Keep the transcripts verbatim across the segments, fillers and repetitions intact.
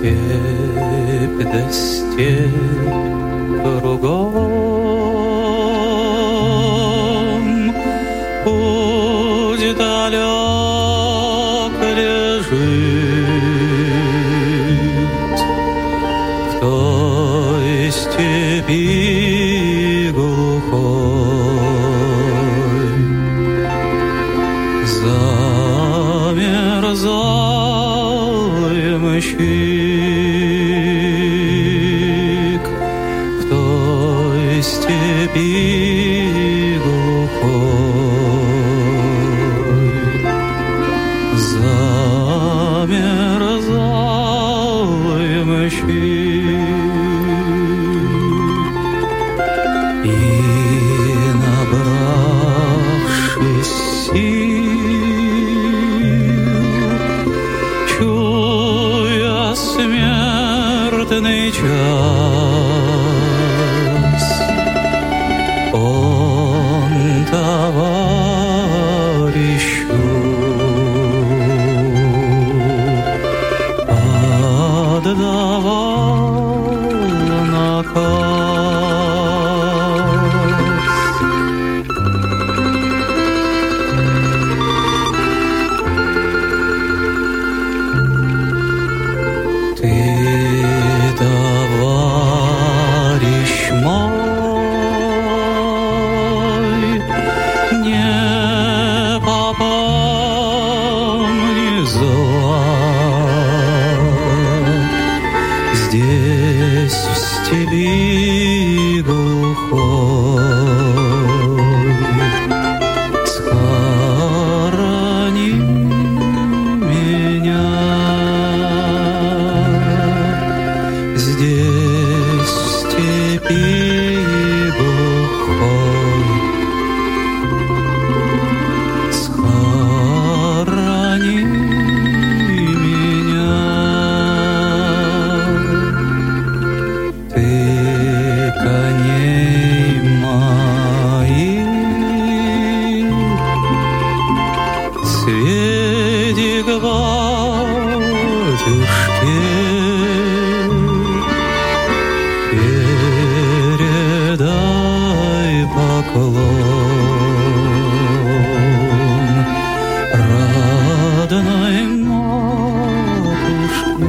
степь да степь кругом, путь далек лежит в той степи глухой. Ямщик в той степи глухой замерзал ямщик, и, набравшись сил, смертный час, он товарищу отдавал наказ. Ты, товарищ мой, не попомни зла. Здесь, в степи глухой, схорони меня. Здесь, в степи глухой, схорони меня. Ты коней моих сведи к батюшке, передай поклон родной матушке.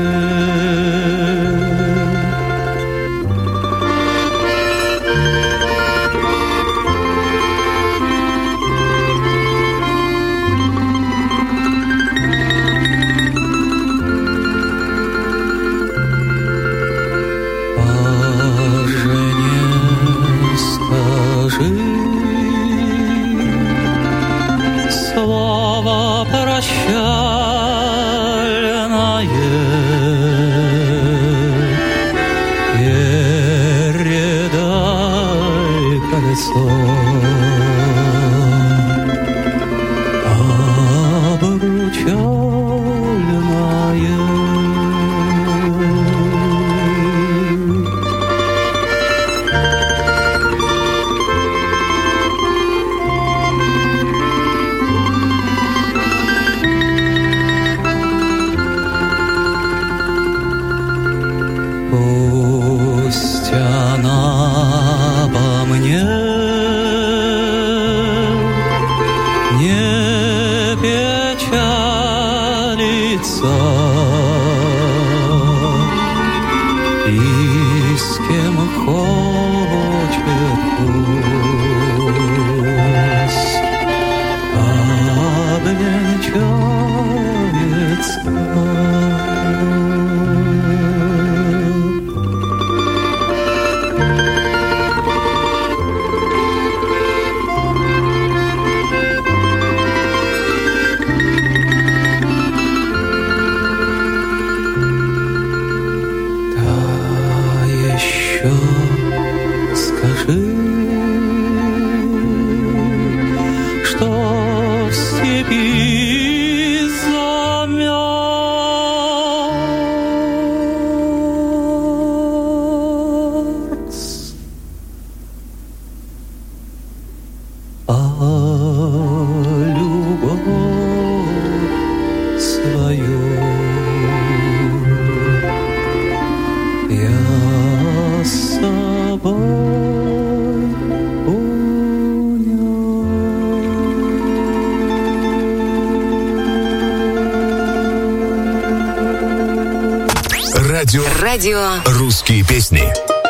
Слово прощальное передай кольцом обручальное. Пусть она обо мне не печалится, и с кем хочет пусть обвенчается. Скажи, что в степи замерз, а любовь свою Радио. Радио. Русские песни.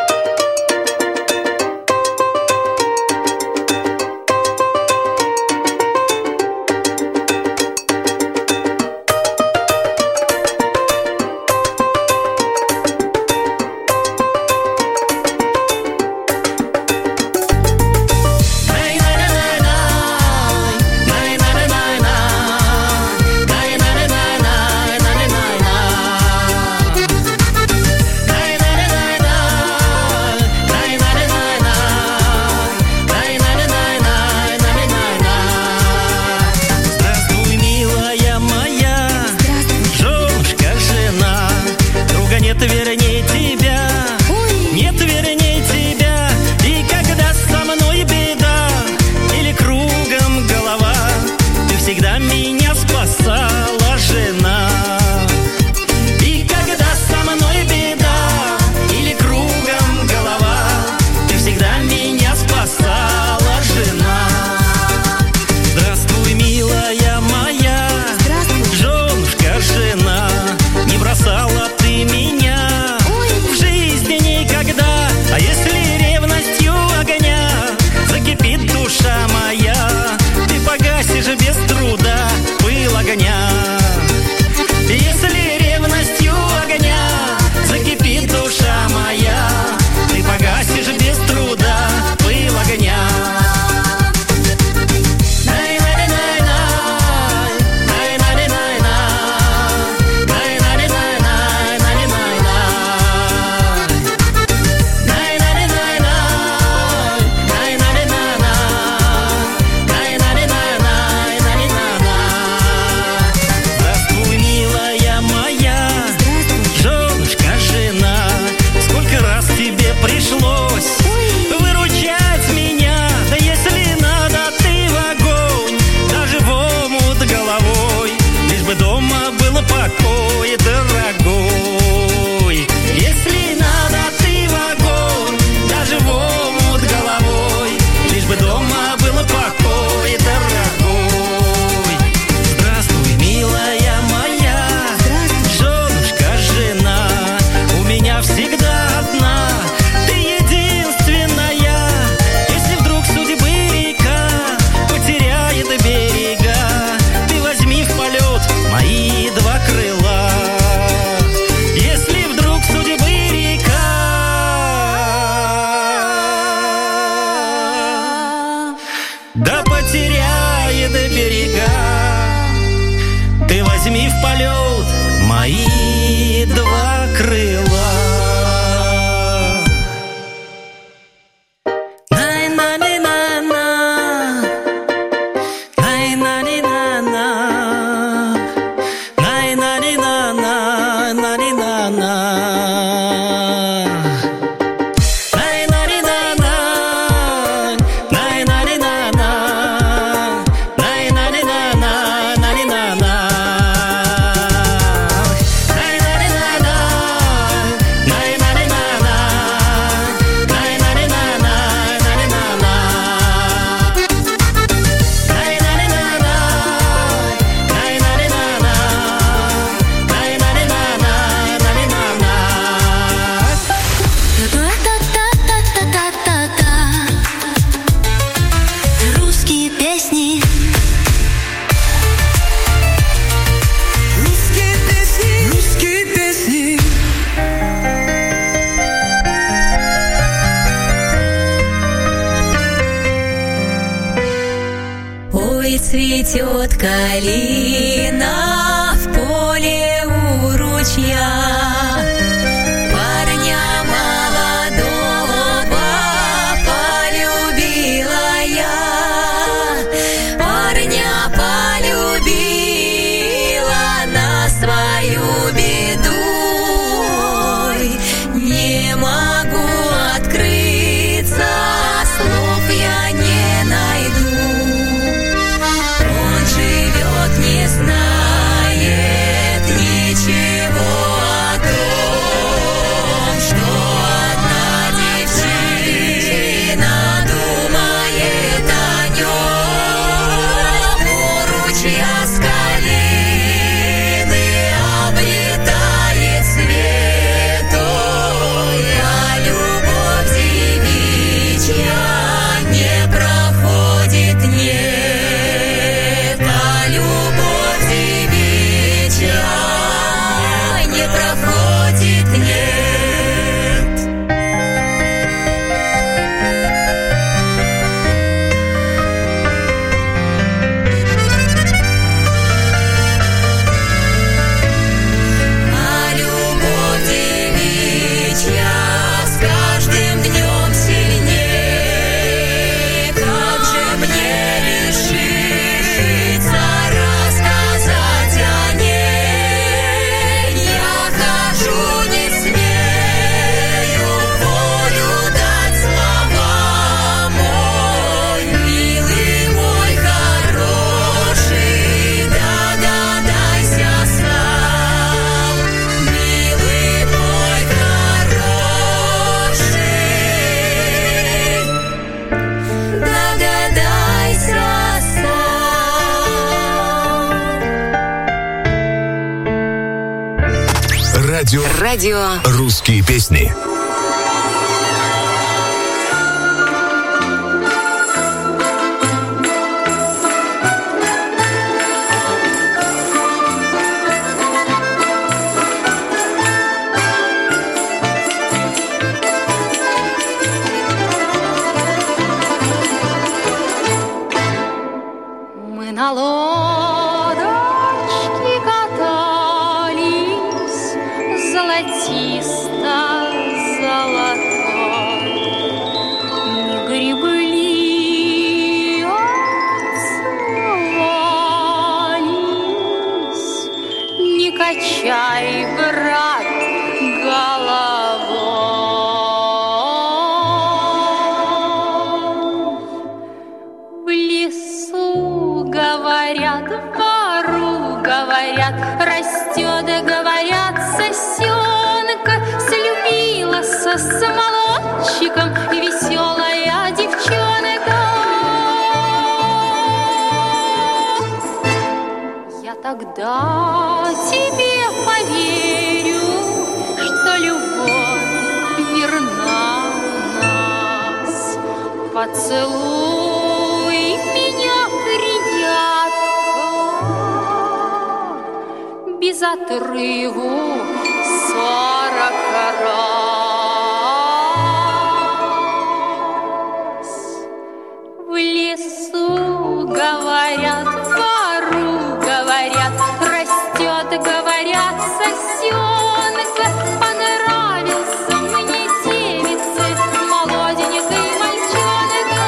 Цветет калина в поле у ручья. Парня молодого полюбила я. Парня полюбила на свою беду. Не могу открыться, слов я не найду. Не знает ничего о том. Радио. Радио. Русские песни. Мы на лодочке катались, золотисто-золотой. Не гребли, отцеловались, не качай, брат, головой. В лесу, говорят, в пару, говорят, растет, говорят, сосенка, слюбилась с молодчиком и веселая девчонка. Я тогда тебе поверю, что любовь верна нас. Поцелуй меня, приятно, без отрыву сорок раз. В лесу, говорят, в пару, говорят, растет, говорят, сосенка. Понравился мне девице, молоденький мальчонка.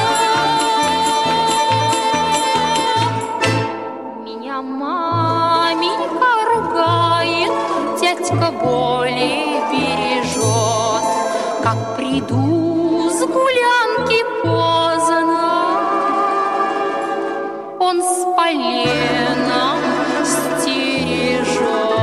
Меня маменька ругает, дядька более бережет. Как приду с гулянки поздно, он с поленом стережет.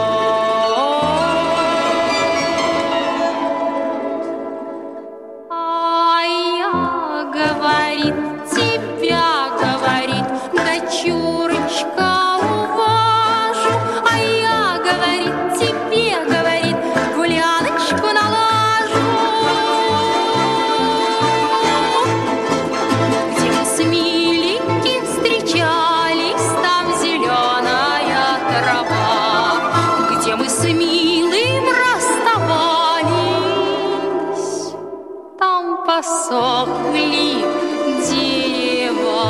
А я, говорит, тебя, говорит, дочурочка, уважу. А я, говорит, тебе, говорит, гуляночку налажу. Где мы с миленьким встречались, там зеленая трава. Где мы с милым расставались, там посохли дерева.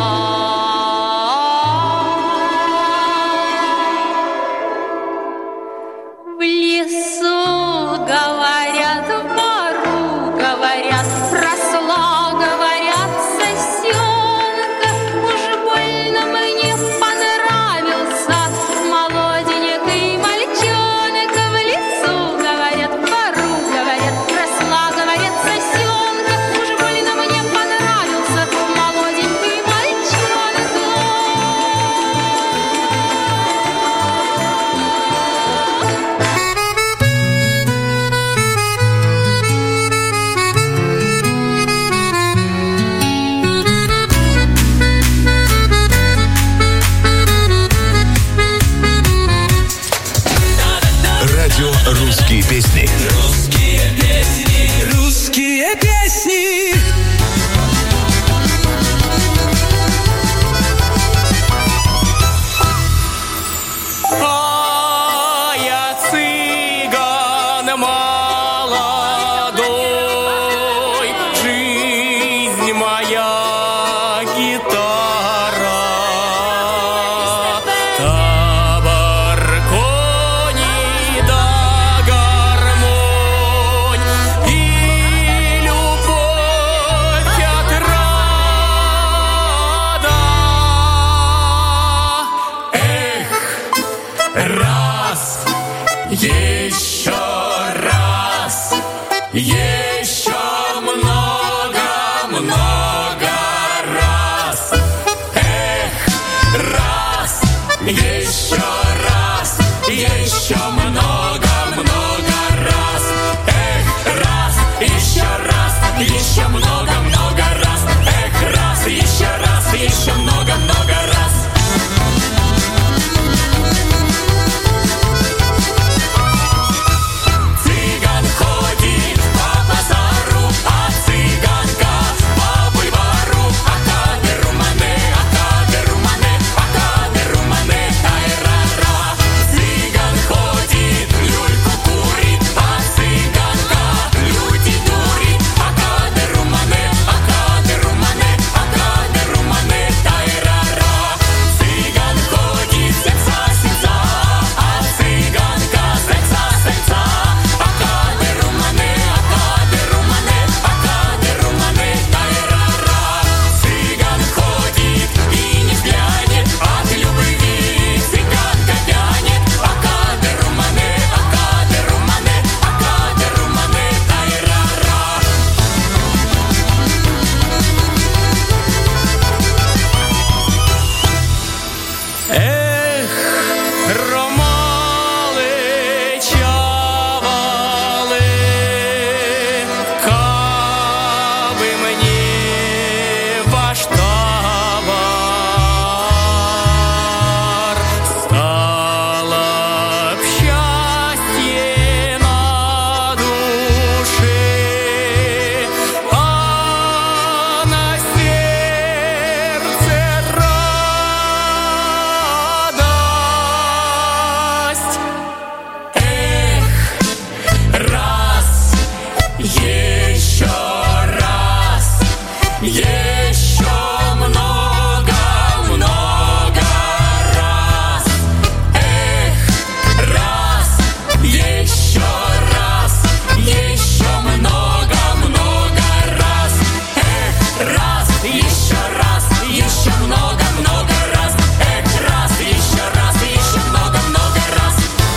В лесу, говорят, в бару, говорят, росла, говорят, сосенка. Уж больно мне понравился молоденький мальчонок. В лесу, говорят, в бару, говорят, росла, говорят, сосенка. Уж больно мне понравился молоденький мальчонок. Радио. Русские песни. Русские песни. А я цыган молодой, жизнь моя гитара, табор, кони да гармонь и любовь отрада. Эх, раз, еще раз, еще много, много раз. Эх, раз, еще раз, еще много, много раз. Эх, раз, еще раз, еще много, много раз. Эх, раз, еще раз, еще много, много раз. ромали, чавали, каби мені ваш табор, стало б щастя на душі, а на серце радость. Эх, раз, еще раз, еще много, много раз. Эх, раз, еще раз, еще много, много раз. Эх, раз, еще раз, еще много, много раз. Эх, раз, еще раз, еще много, много раз.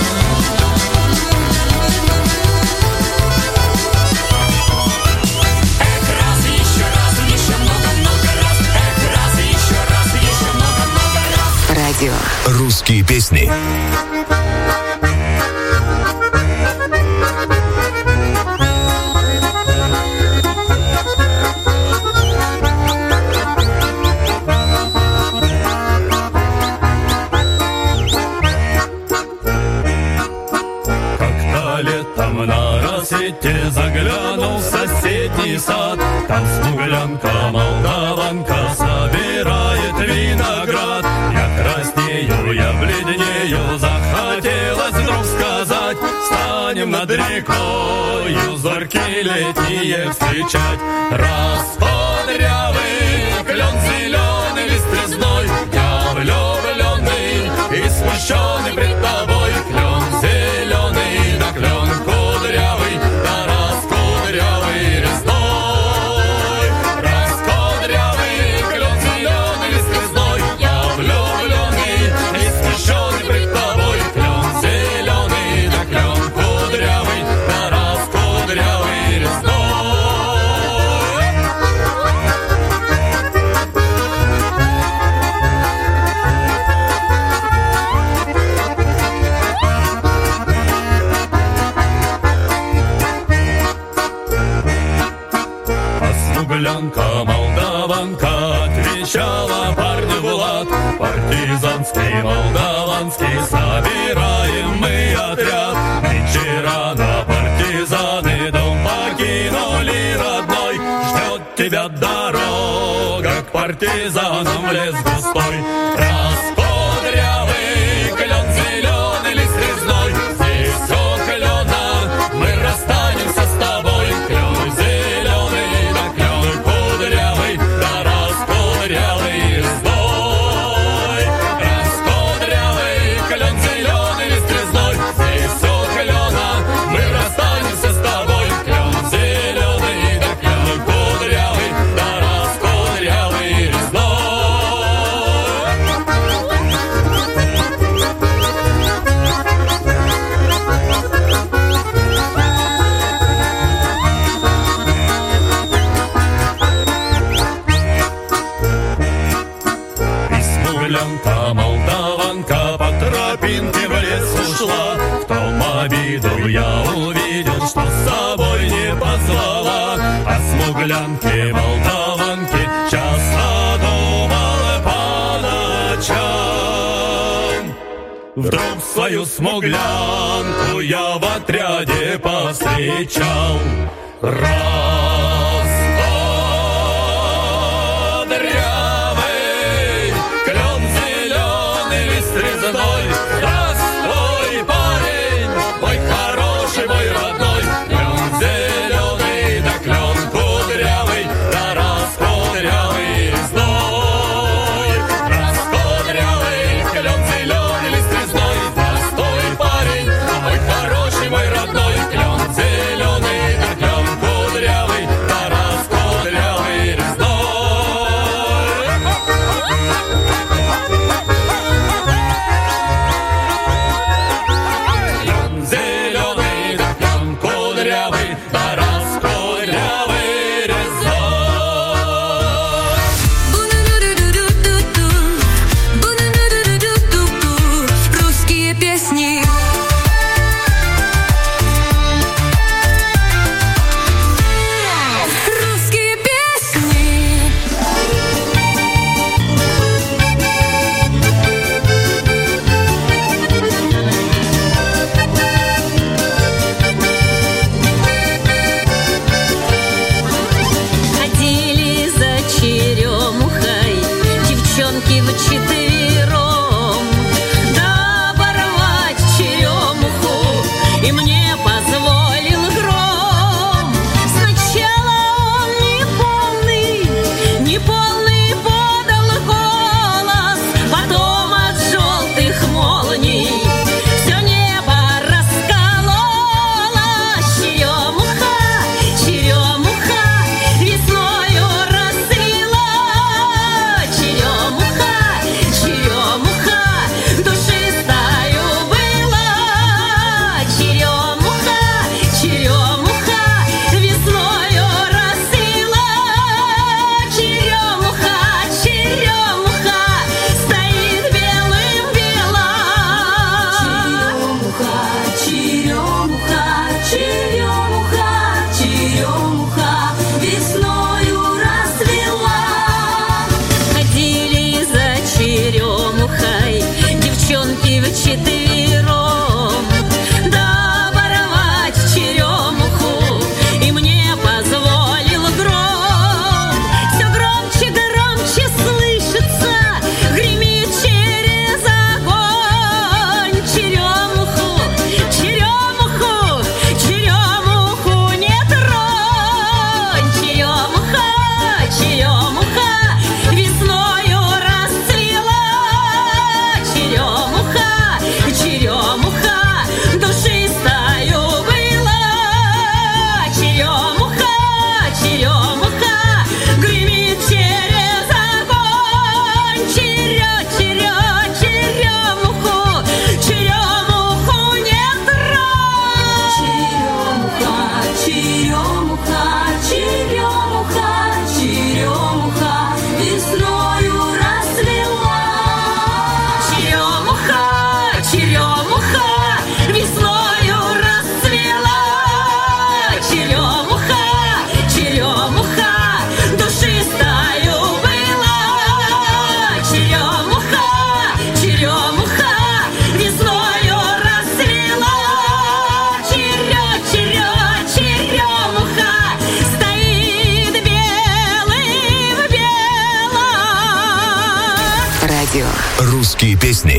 Эх, раз, еще раз, еще много, много раз. Эх, раз, еще раз, еще много, много раз. Радио Русские песни. Как-то летом на рассвете заглянул в соседний сад. Там смуглянка, молдаванка собирает виноград. Я краснею, я бледнею, захотелось вдруг сказать: встанем над рекою зорьки летние встречать. Расподрявый клен зеленый лист резной, я влюбленный и смущенный пред тобой. Клен зеленый, да клен кудрявый, да раскудрявый резной. Раскудрявый клен зеленый лист резной, я влюбленный и смущенный пред тобой. Клен зеленый, да клен кудрявый, да раскудрявый резной. А смуглянка, молдаванка отвечала парню в лад: партизанский, молдаванский, собираем мы отряд. Нынче рано партизаны дом покинули родной. Ждет тебя дорога к партизанам в лес густой. Расподрявый клен зеленый лист резной, здесь у клена мы расстанемся с тобой. Клен зеленый, да клен кудрявый, да раскудрявый резной. Раскудрявый клен зеленый лист резной, здесь у клена мы расстанемся с тобой. Клен зеленый, да клен кудрявый, да раскудрявый резной. И смуглянка, молдаванка по тропинке в лес ушла. В том обиду я увидел, что с собой не позвала. О смуглянке, молдаванке часто думал по ночам. Вдруг свою смуглянку я в отряде повстречал. Расподрявый клен зеленый лист резной. Здравствуй, парень, мой хороший, мой родной. Клен зеленый, да клен кудрявый, да раскудрявый резной. Раскудрявый клен зеленый лист резной. Здравствуй, парень, мой хороший, мой родной. Клен зеленый, да клен кудрявый, четвером, да оборвать черемуху, и мне позволил гром. Все громче, громче слышится, гремит через огонь. Черемуху, черемуху, черемуху не тронь. Черемуха, черемуха весною расцвела. Черемуха, черемуха душистою была. Черемуха, черемуха гремит через огонь. Черё, черё, черемуху, черемуху не тронь. Черемуха, черемуха, черемуха весною расцвела. Черемуха, черемуха весною расцвела. Черемуха, черемуха душистою была. Черемуха, черемуха весною расцвела. Черё, черё, черемуха стоит белым в белом. Радио «Русские песни».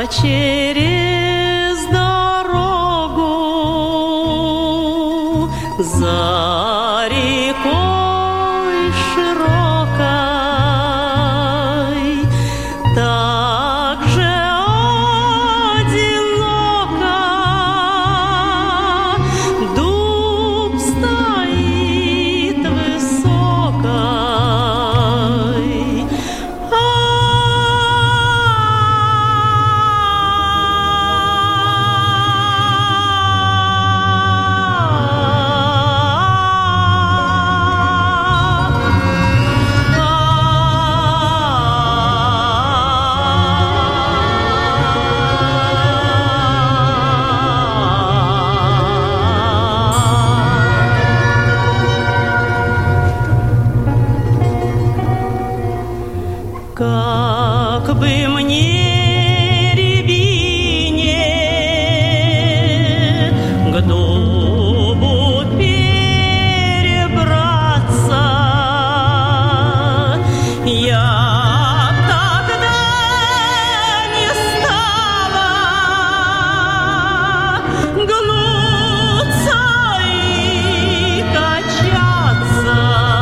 через дорогу за рекой широкой, так же одиноко дуб стоит высокой. Как бы мне, рябине, к дубу перебраться, я тогда не стала гнуться и качаться.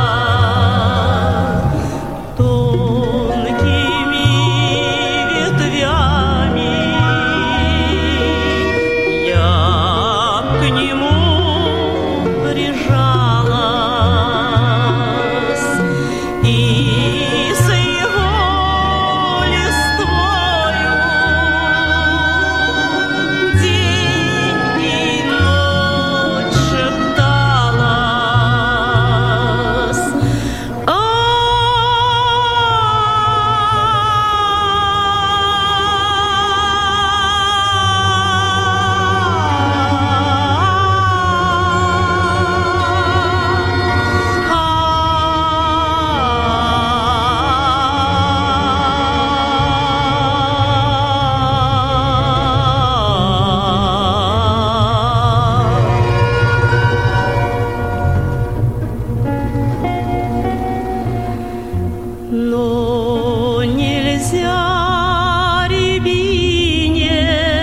Но нельзя рябине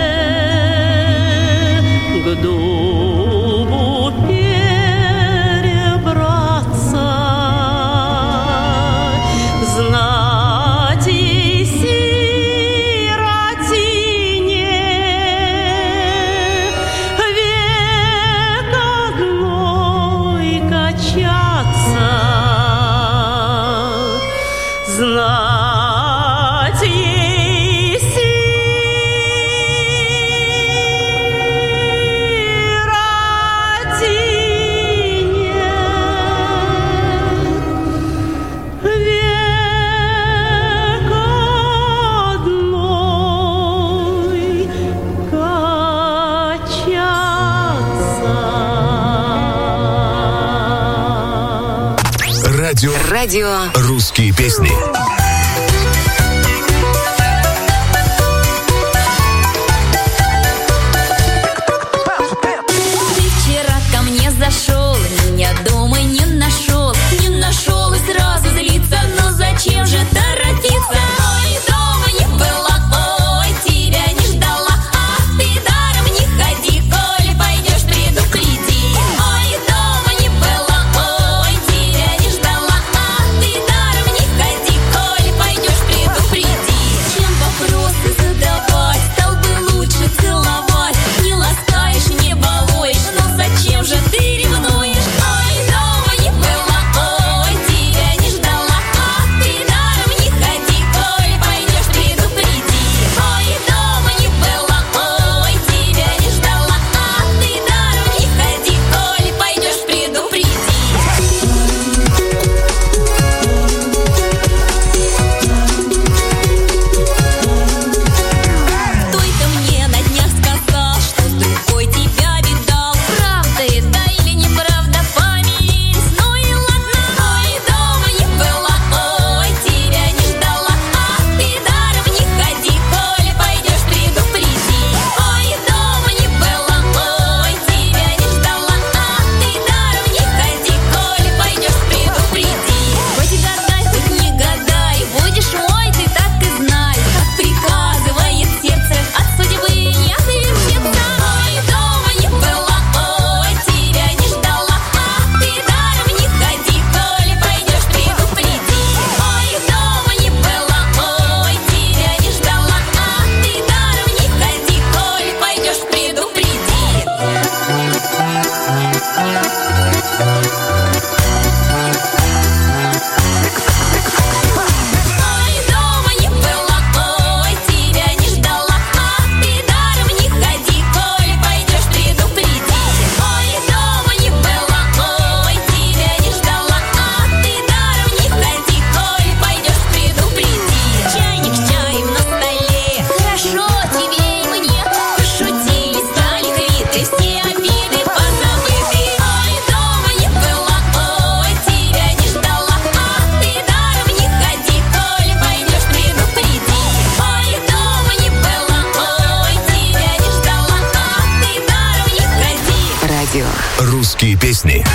к дубу перебраться, знать ей сиротине век одной качаться. Знать ей сиротине век одной качаться. Радио. Радио. Русские песни. Зашел, меня дома не нашел, не нашел и сразу злиться, но зачем же торопиться? Ой, дома не была, ой, тебя не ждала, а ты даром не ходи, коли пойдешь, предупреди. Ой, дома не была, ой, тебя не ждала, а ты даром не ходи, Русские песни.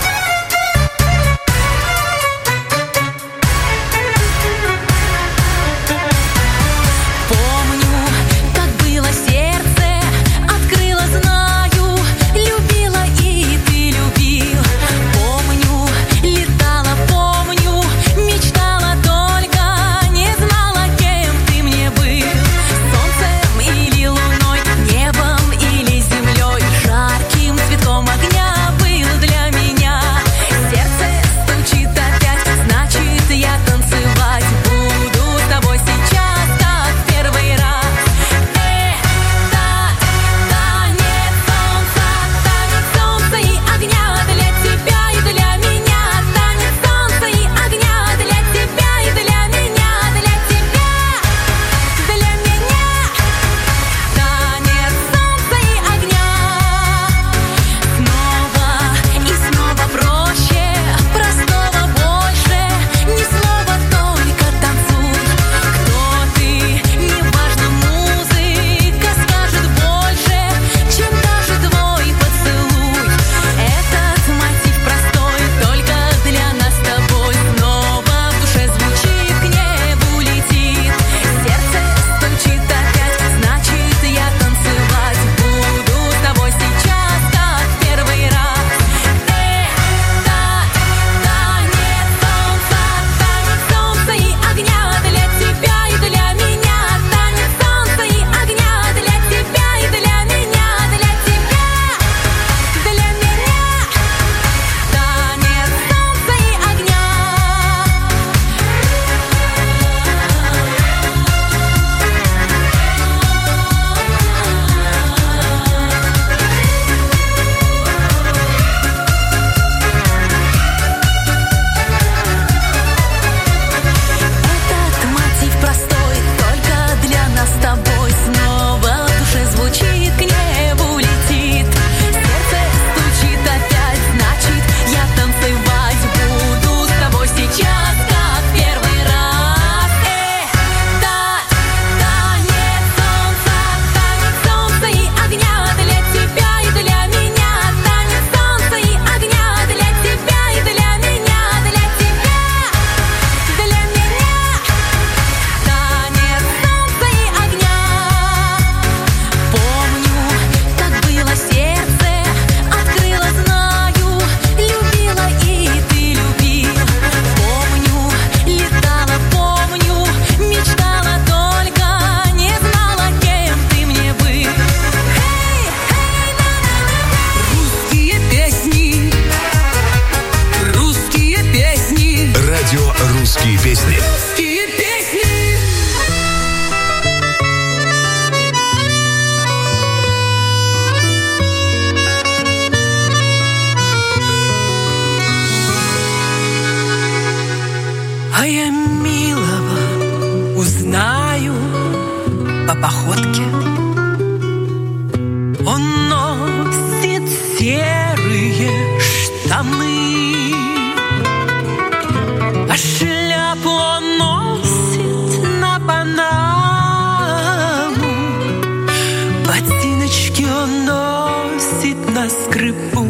Русские песни. Русские песни. А я милого узнаю по походке. Он носит серые штаны, а шляпу он носит на панаму, ботиночки он носит на скрипу,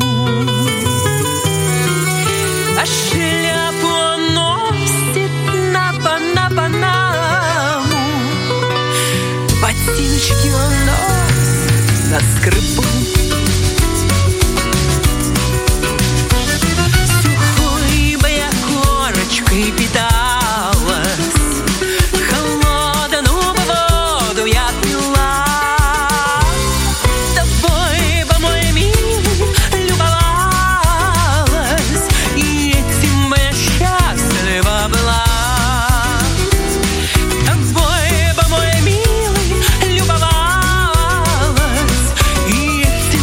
а шляпу он носит на панаму, ботиночки он носит на скрипу. И питалась холодную воду я пила, тобой, по мой милый, любовалась, и этим бы я счастлива была. Тобой, по мой милый, любовалась, и этим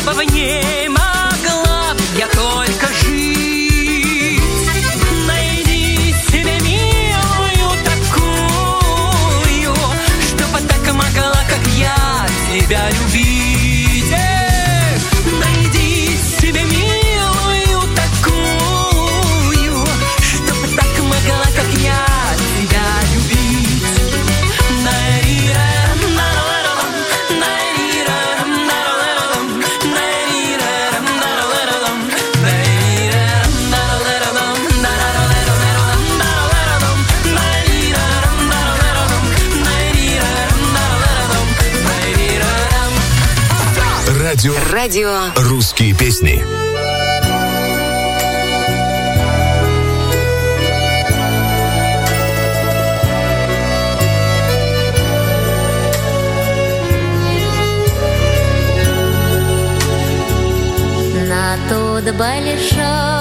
бы в ней могла б я только жить. Найди себе милую такую, чтобы так могла, как я, тебя любить. Эх, найди себе милую такую, чтобы так могла, как я, тебя любить. Радио. Радио. Русские песни. На тот большак,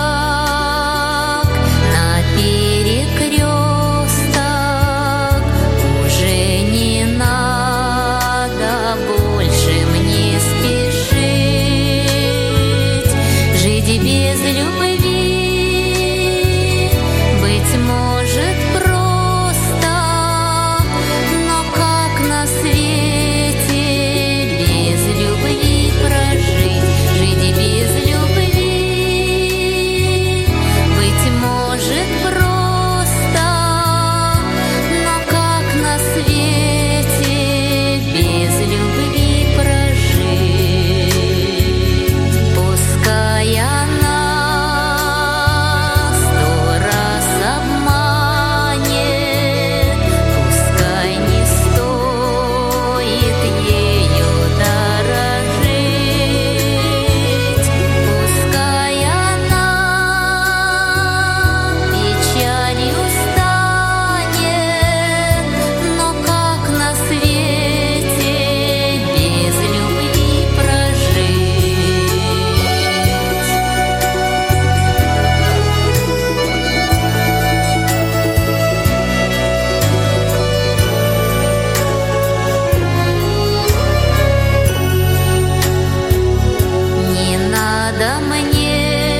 на перекресток уже не надо больше мне спешить. Жить без любви, быть может, просто, но как на свете без любви прожить? Жить без любви, быть может, просто, но как на свете без любви прожить? Пускай она сто раз обманет, пускай не стоит ею дорожить, пускай она печалью станет, но как на свете без любви прожить? Не надо мне,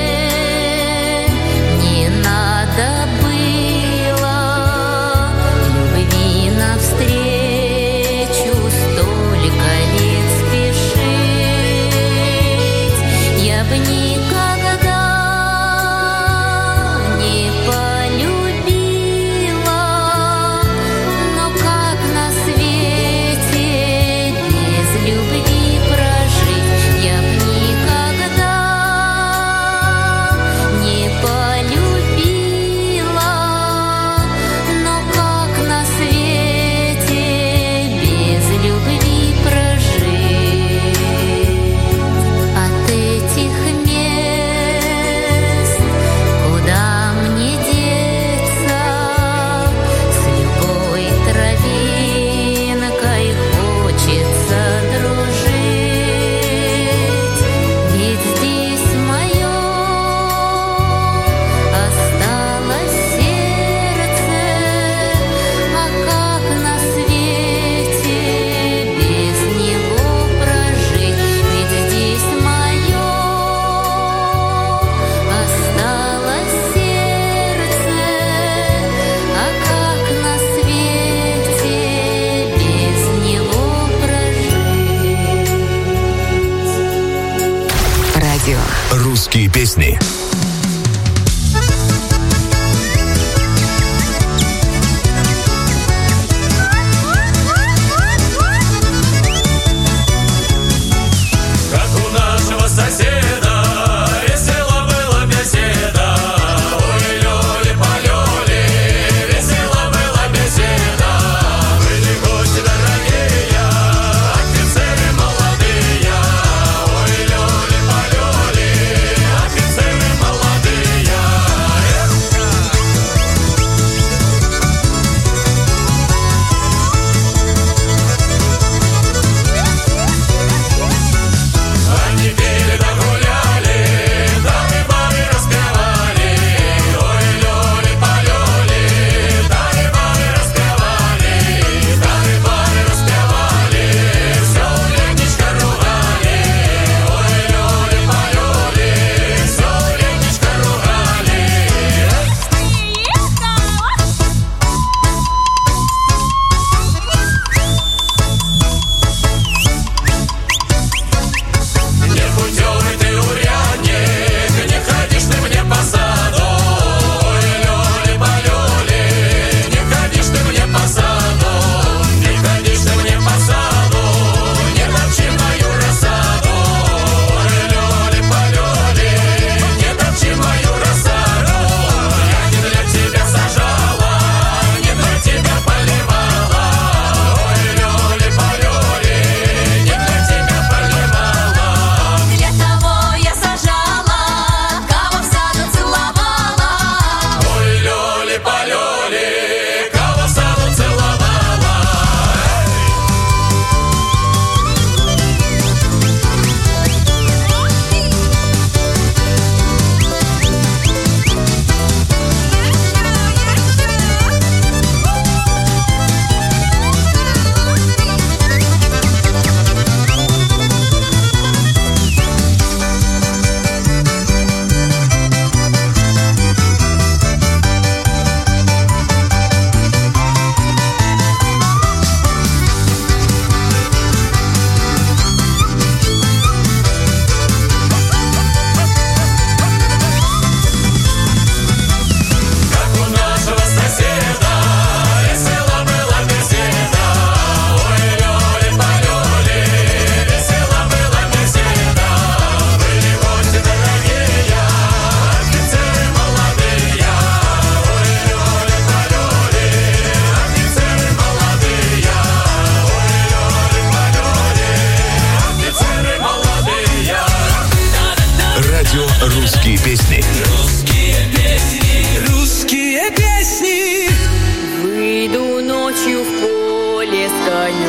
не надо было любви навстречу столько лет спешить. Я бы никогда не полюбила, но как на свете без любви прожить? Я бы никогда не полюбила, но как на свете без любви прожить? От этих мест куда мне деться? С любой травинкой хочется дружить, ведь здесь мое осталось сердце, а как на свете без него прожить? Ведь здесь мое осталось сердце, а как на свете без него прожить? Радио. Русские песни. Как у нашего соседа весело была беседа. Ой, лёли-полёли, весело была беседа. Были гости дорогие, офицеры молодые. Ой, лёли-полёли, офицеры молодые. Русские песни. Русские песни. Выйду ночью в поле с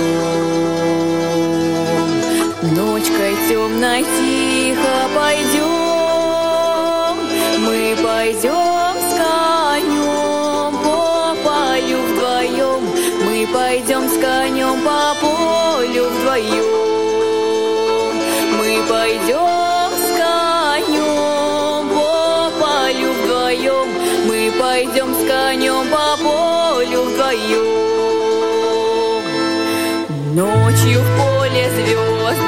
конем, ночкой темной тихо пойдем. Мы пойдем с конем по полю вдвоем. Мы пойдем с конем по полю вдвоем. Мы пойдем с конем по полю вдвоем. Мы пойдем с конем по полю вдвоем. Ночью в поле звезд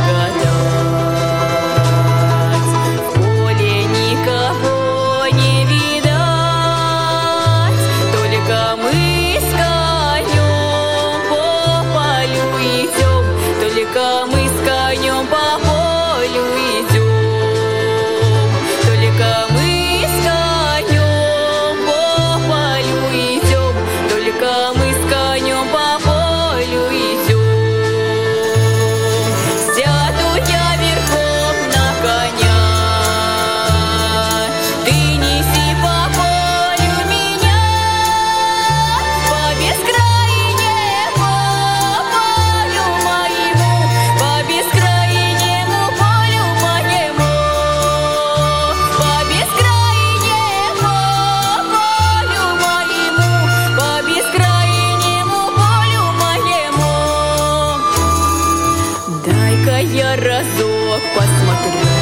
благодать, в поле никого не видать. Только мы с конем по полю идем, только мы с конем по полю идем, только мы с конем по полю идем, только мы с конем по полю идем. Сяду я верхом на коня, ты неси по полю меня, по бескрайнему полю моему, по бескрайнему полю моему, по бескрайнему полю моему, по бескрайнему полю моему. Дай-ка я разок посмотрю,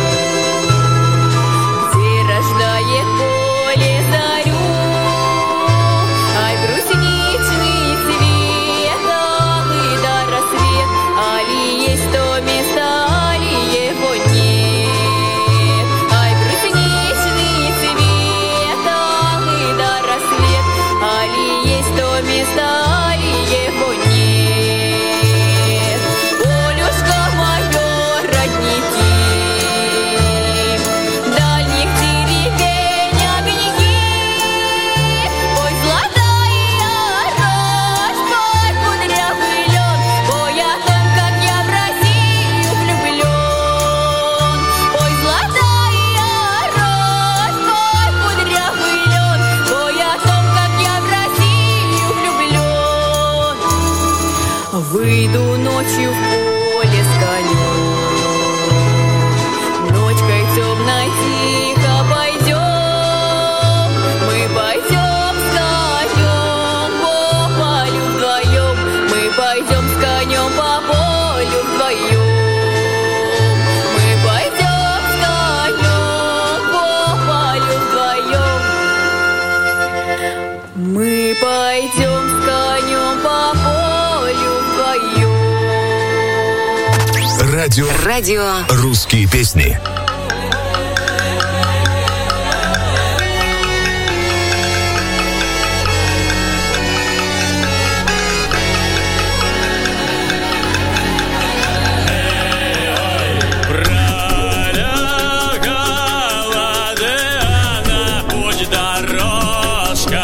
где рождает поле зарю. Ай, брусничный цвет, алы да рассвет, али есть то место, али его нет. Ай, брусничный цвет, алы да рассвет, али есть то место, али его нет. Полюшка моё, родники, дальних деревень огоньки. Ой, золотая рожь, пой кудрявый лен, пой о том, как я в Россию влюблен. Ой, золотая рожь, пой кудрявый лен, пой о том, как я в Россию влюблен. Выйду ночью в поле с конем, ночкой темной тихо пойдем. Мы пойдем с конем по полю вдвоем. Мы пойдем с конем по полю вдвоем. Мы пойдем с конем по полю вдвоем. Мы пойдем с конем по полю вдвоем. Радио. Радио Русские песни. Пролягала она, путь дорожка,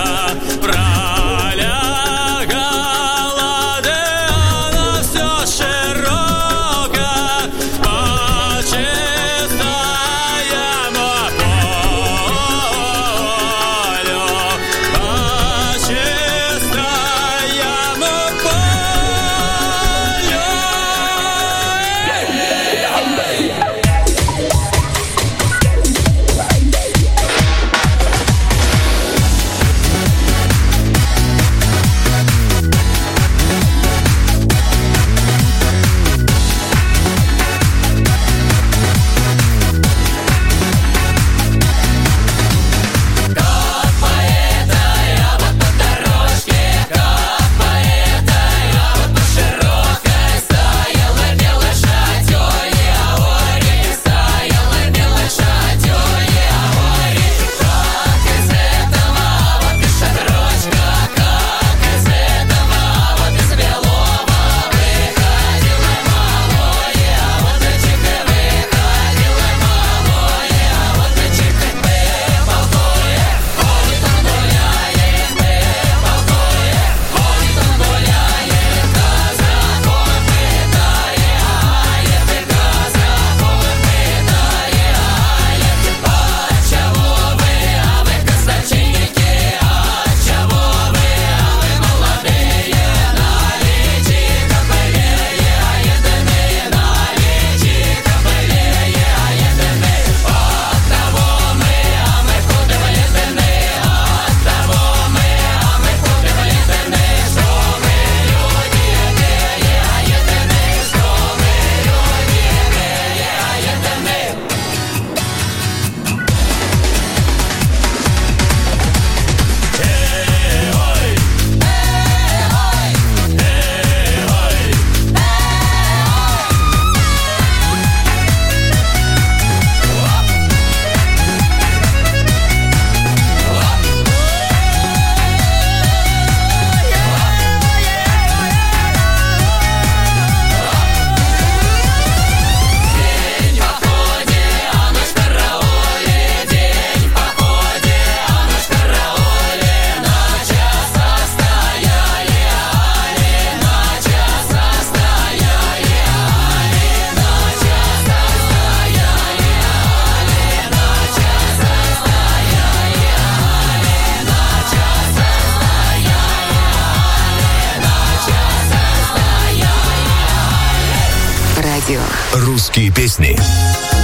пролягала она все широко, по чистой Русские песни.